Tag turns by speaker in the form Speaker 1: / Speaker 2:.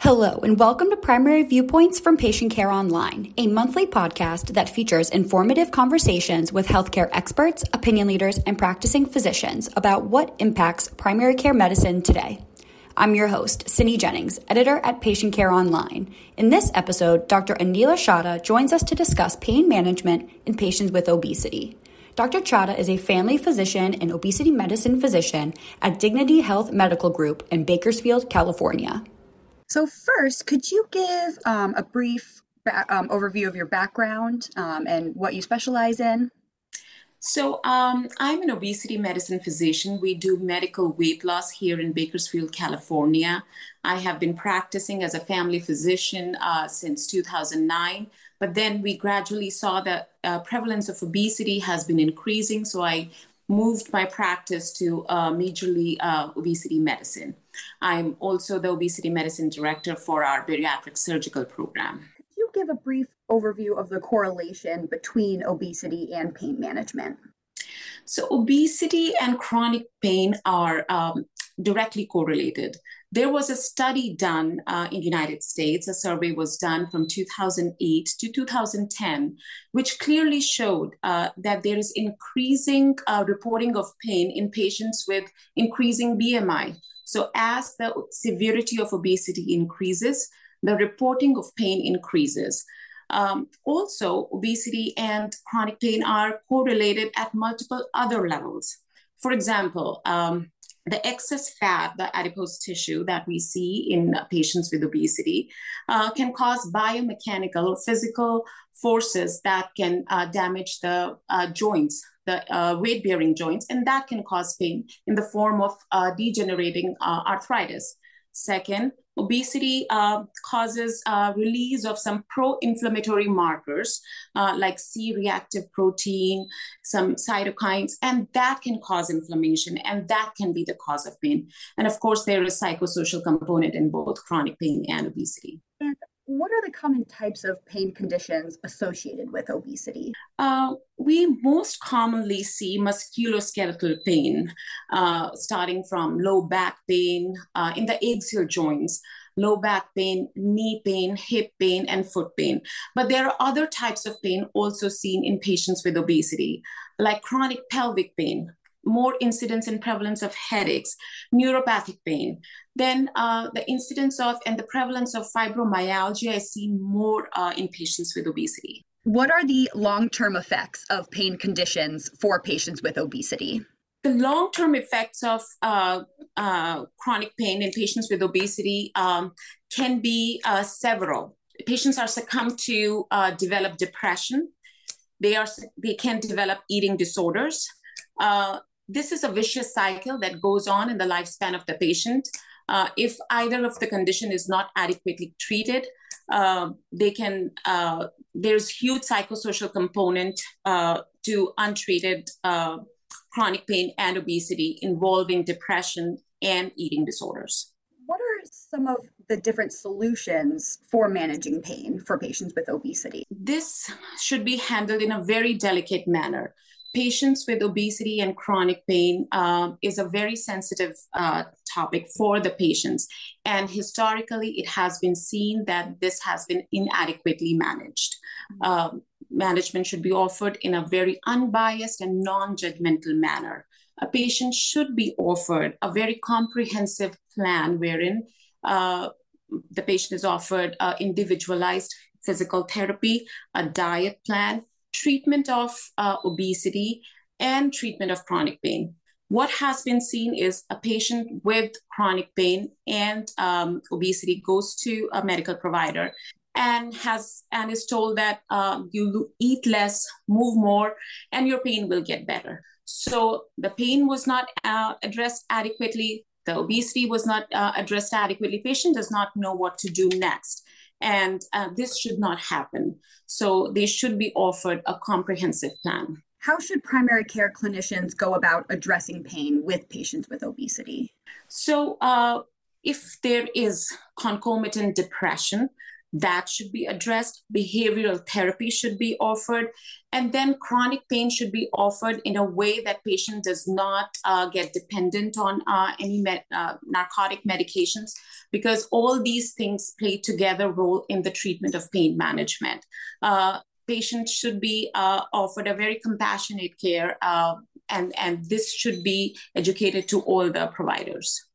Speaker 1: Hello, and welcome to Primary Viewpoints from Patient Care Online, a monthly podcast that features informative conversations with healthcare experts, opinion leaders, and practicing physicians about what impacts primary care medicine today. I'm your host, Cindy Jennings, editor at Patient Care Online. In this episode, Dr. Anila Chadha joins us to discuss pain management in patients with obesity. Dr. Chadha is a family physician and obesity medicine physician at Dignity Health Medical Group in Bakersfield, California. So first, could you give a brief overview of your background and what you specialize in?
Speaker 2: So I'm an obesity medicine physician. We do medical weight loss here in Bakersfield, California. I have been practicing as a family physician since 2009, but then we gradually saw that prevalence of obesity has been increasing. So I moved my practice to majorly obesity medicine. I'm also the obesity medicine director for our bariatric surgical program.
Speaker 1: Could you give a brief overview of the correlation between obesity and pain management?
Speaker 2: So obesity and chronic pain are directly correlated. There was a study done in the United States, a survey was done from 2008 to 2010, which clearly showed that there is increasing reporting of pain in patients with increasing BMI. So as the severity of obesity increases, the reporting of pain increases. Also, obesity and chronic pain are correlated at multiple other levels. For example, the excess fat, the adipose tissue that we see in patients with obesity can cause biomechanical or physical forces that can damage the joints, the weight-bearing joints, and that can cause pain in the form of degenerating arthritis. Second, obesity causes release of some pro-inflammatory markers like C-reactive protein, some cytokines, and that can cause inflammation, and that can be the cause of pain. And of course, there is psychosocial component in both chronic pain and obesity.
Speaker 1: And what are the common types of pain conditions associated with obesity?
Speaker 2: We most commonly see musculoskeletal pain, starting from low back pain in the axial joints, low back pain, knee pain, hip pain, and foot pain. But there are other types of pain also seen in patients with obesity, like chronic pelvic pain, more incidence and prevalence of headaches, neuropathic pain. Then the incidence of and the prevalence of fibromyalgia is seen more in patients with obesity.
Speaker 1: What are the long-term effects of pain conditions for patients with obesity?
Speaker 2: The long-term effects of chronic pain in patients with obesity can be several. Patients are succumbed to develop depression. They can develop eating disorders. This is a vicious cycle that goes on in the lifespan of the patient. If either of the condition is not adequately treated, there's huge psychosocial component to untreated chronic pain and obesity involving depression and eating disorders.
Speaker 1: What are some of the different solutions for managing pain for patients with obesity?
Speaker 2: This should be handled in a very delicate manner. Patients with obesity and chronic pain is a very sensitive topic for the patients. And historically, it has been seen that this has been inadequately managed. Management should be offered in a very unbiased and non-judgmental manner. A patient should be offered a very comprehensive plan wherein the patient is offered individualized physical therapy, a diet plan, treatment of obesity, and treatment of chronic pain. What has been seen is a patient with chronic pain and obesity goes to a medical provider and is told that you eat less, move more, and your pain will get better. So the pain was not addressed adequately. The obesity was not addressed adequately. Patient does not know what to do next. And this should not happen. So they should be offered a comprehensive plan.
Speaker 1: How should primary care clinicians go about addressing pain with patients with obesity?
Speaker 2: So if there is concomitant depression, That should be addressed. Behavioral therapy should be offered. And then chronic pain should be offered in a way that patient does not get dependent on any narcotic medications, because all these things play together role in the treatment of pain management. Patients should be offered a very compassionate care, and this should be educated to all the providers.